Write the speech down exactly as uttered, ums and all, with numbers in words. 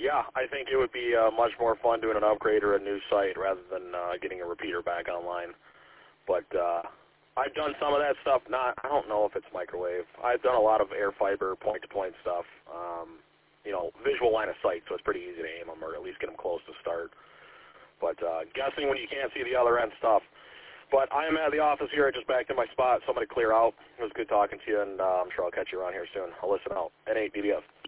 yeah, I think it would be uh, much more fun doing an upgrade or a new site rather than uh, getting a repeater back online. But uh, I've done some of that stuff. Not, I don't know if it's microwave. I've done a lot of air fiber point-to-point stuff. Um, you know, visual line of sight, so it's pretty easy to aim them or at least get them close to start. But uh, guessing when you can't see the other end stuff. But I am at the office here. I just backed in my spot. Somebody clear out. It was good talking to you, and uh, I'm sure I'll catch you around here soon. I'll listen out. N eight D B S.